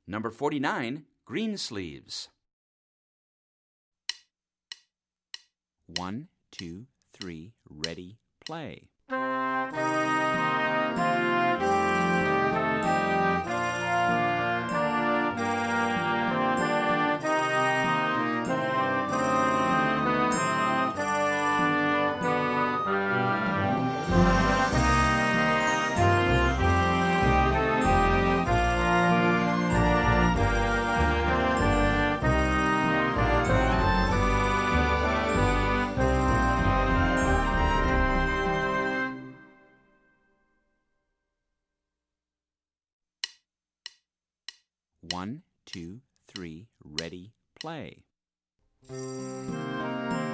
Number 49, green sleeves. 1, 2, 3, ready, play. One, two, three, ready, play.